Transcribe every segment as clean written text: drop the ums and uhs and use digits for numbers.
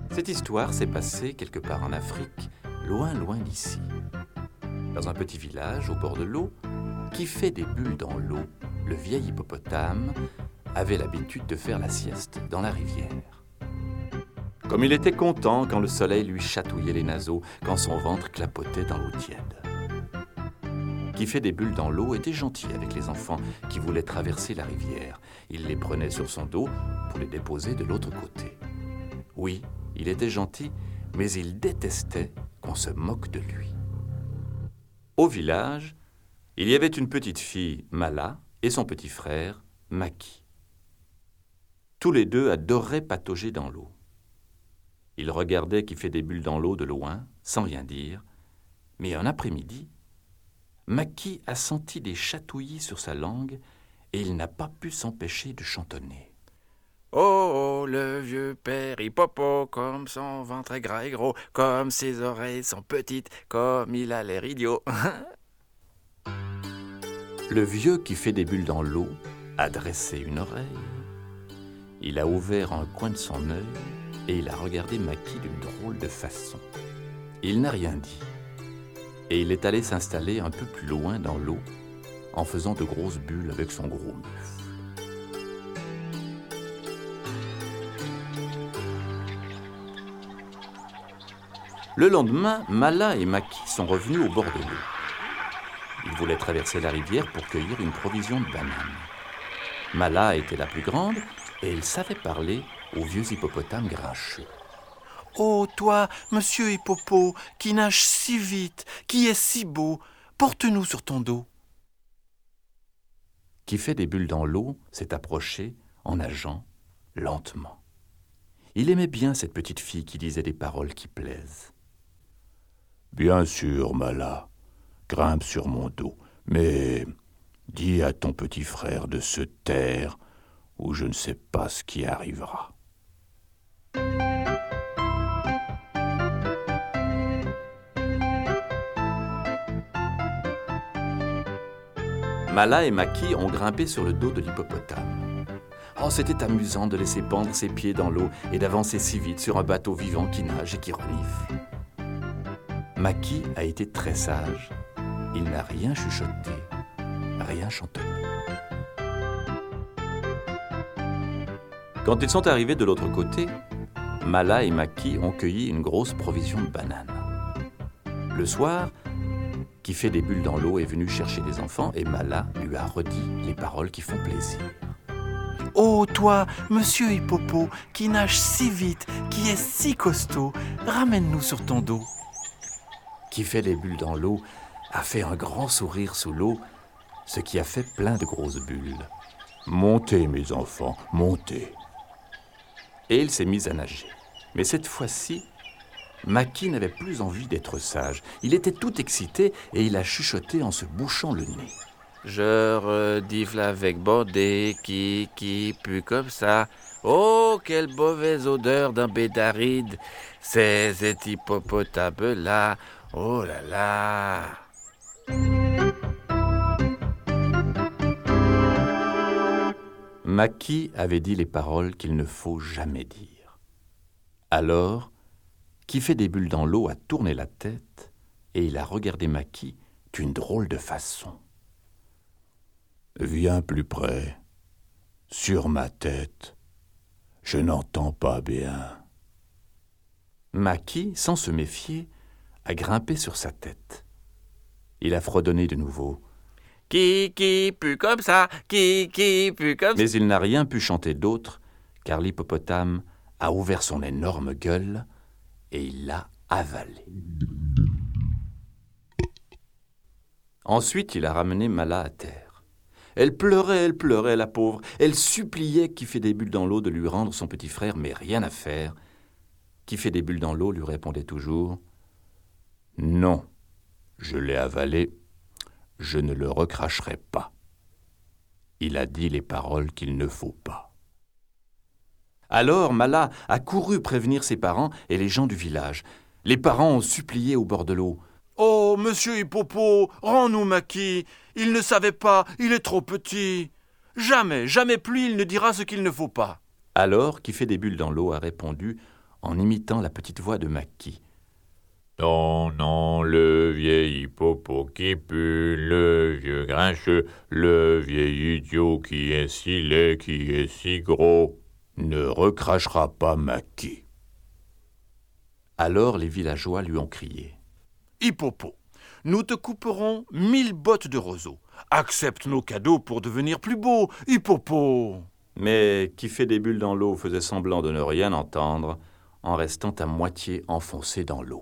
Cette histoire s'est passée quelque part en Afrique, loin, loin d'ici. Dans un petit village au bord de l'eau, qui fait des bulles dans l'eau, le vieil hippopotame avait l'habitude de faire la sieste dans la rivière. Comme il était content quand le soleil lui chatouillait les naseaux, quand son ventre clapotait dans l'eau tiède. Qui fait des bulles dans l'eau était gentil avec les enfants qui voulaient traverser la rivière. Il les prenait sur son dos pour les déposer de l'autre côté. Oui, il était gentil, mais il détestait qu'on se moque de lui. Au village, il y avait une petite fille, Mala, et son petit frère, Maki. Tous les deux adoraient patauger dans l'eau. Ils regardaient qui fait des bulles dans l'eau de loin, sans rien dire, mais un après-midi, Maki a senti des chatouillis sur sa langue et il n'a pas pu s'empêcher de chantonner. Oh, le vieux père hippopo, comme son ventre est gras et gros, comme ses oreilles sont petites, comme il a l'air idiot. Le vieux qui fait des bulles dans l'eau a dressé une oreille. Il a ouvert un coin de son œil et il a regardé Maki d'une drôle de façon. Il n'a rien dit. Et il est allé s'installer un peu plus loin dans l'eau en faisant de grosses bulles avec son gros mufle. Le lendemain, Mala et Maki sont revenus au bord de l'eau. Ils voulaient traverser la rivière pour cueillir une provision de bananes. Mala était la plus grande et elle savait parler au vieux hippopotame grincheux. « Oh, toi, monsieur hippopo, qui nage si vite, qui est si beau, porte-nous sur ton dos. » Qui fait des bulles dans l'eau s'est approché en nageant lentement. Il aimait bien cette petite fille qui disait des paroles qui plaisent. « Bien sûr, Mala, grimpe sur mon dos, mais dis à ton petit frère de se taire ou je ne sais pas ce qui arrivera. » Mala et Maki ont grimpé sur le dos de l'hippopotame. Oh, c'était amusant de laisser pendre ses pieds dans l'eau et d'avancer si vite sur un bateau vivant qui nage et qui renifle. Maki a été très sage. Il n'a rien chuchoté, rien chantonné. Quand ils sont arrivés de l'autre côté, Mala et Maki ont cueilli une grosse provision de bananes. Le soir, qui fait des bulles dans l'eau est venu chercher les enfants et Mala lui a redit les paroles qui font plaisir. « Oh, toi, monsieur hippopo, qui nage si vite, qui est si costaud, ramène-nous sur ton dos. » Qui fait des bulles dans l'eau a fait un grand sourire sous l'eau, ce qui a fait plein de grosses bulles. « Montez, mes enfants, montez !» Et il s'est mis à nager. Mais cette fois-ci, Maki n'avait plus envie d'être sage. Il était tout excité et il a chuchoté en se bouchant le nez. « Je redifle avec bordée qui pue comme ça. Oh, quelle mauvaise odeur d'un bédaride. C'est cet hippopotame-là. Oh là là !» Maki avait dit les paroles qu'il ne faut jamais dire. Alors, qui fait des bulles dans l'eau a tourné la tête et il a regardé Maki d'une drôle de façon. « Viens plus près, sur ma tête, je n'entends pas bien. » Maki, sans se méfier, a grimpé sur sa tête. Il a fredonné de nouveau. « Qui pue comme ça, qui pue comme ça. » Mais il n'a rien pu chanter d'autre, car l'hippopotame a ouvert son énorme gueule et il l'a avalé. Ensuite, il a ramené Mala à terre. Elle pleurait, la pauvre. Elle suppliait qui fait des bulles dans l'eau de lui rendre son petit frère, mais rien à faire. Qui fait des bulles dans l'eau lui répondait toujours « Non, je l'ai avalé, je ne le recracherai pas. Il a dit les paroles qu'il ne faut pas. » Alors Mala a couru prévenir ses parents et les gens du village. Les parents ont supplié au bord de l'eau. « Oh, monsieur hippopo, rends-nous Maki. Il ne savait pas, il est trop petit. Jamais plus il ne dira ce qu'il ne faut pas. » Alors, qui fait des bulles dans l'eau a répondu en imitant la petite voix de Maki. Non, non, le vieil hippopo qui pue, le vieux grincheux, le vieil idiot qui est si laid, qui est si gros, ne recrachera pas Maki. Alors les villageois lui ont crié. Hippopo, nous te couperons 1000 bottes de roseaux. Accepte nos cadeaux pour devenir plus beau, Hippopo. Mais qui fait des bulles dans l'eau faisait semblant de ne rien entendre, en restant à moitié enfoncé dans l'eau.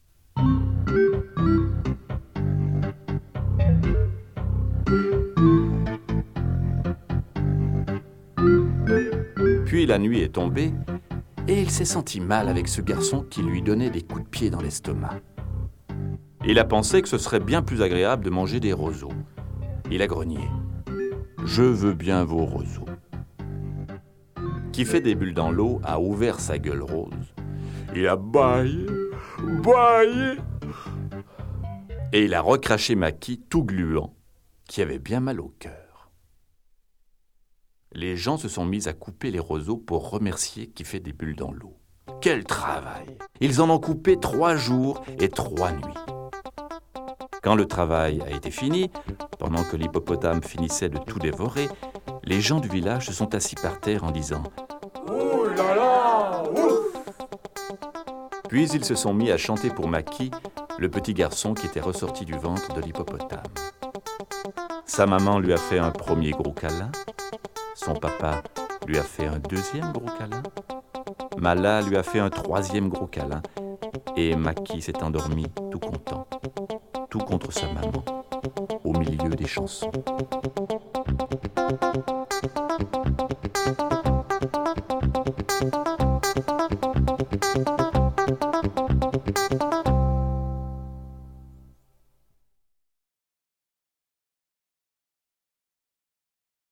Puis la nuit est tombée et il s'est senti mal avec ce garçon qui lui donnait des coups de pied dans l'estomac. Il a pensé que ce serait bien plus agréable de manger des roseaux. Il a grogné. « Je veux bien vos roseaux. » Qui fait des bulles dans l'eau a ouvert sa gueule rose. Il a bâillé, bâillé. Et il a recraché Maki tout gluant, qui avait bien mal au cœur. Les gens se sont mis à couper les roseaux pour remercier qui fait des bulles dans l'eau. Quel travail! Ils en ont coupé 3 jours et 3 nuits. Quand le travail a été fini, pendant que l'hippopotame finissait de tout dévorer, les gens du village se sont assis par terre en disant « Ouh là là, ouf !» Puis ils se sont mis à chanter pour Maki, le petit garçon qui était ressorti du ventre de l'hippopotame. Sa maman lui a fait un premier gros câlin, son papa lui a fait un deuxième gros câlin, Mala lui a fait un troisième gros câlin, et Maki s'est endormi tout content, tout contre sa maman, au milieu des chansons.